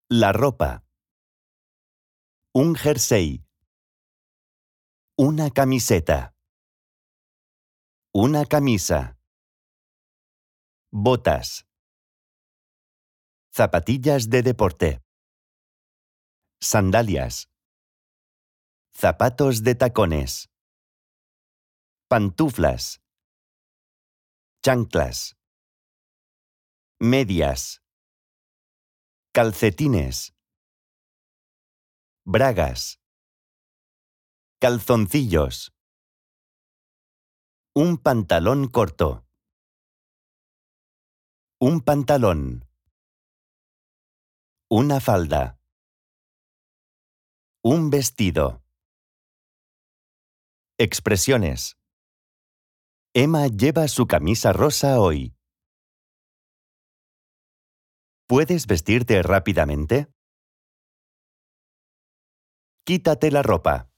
La ropa. Un jersey. Una camiseta. Una camisa. Botas. Zapatillas de deporte. Sandalias. Zapatos de tacones. Pantuflas. Chanclas. Medias. Calcetines. Bragas. Calzoncillos. Un pantalón corto. Un pantalón. Una falda. Un vestido. Expresiones. Emma lleva su camisa rosa hoy. ¿Puedes vestirte rápidamente? Quítate la ropa.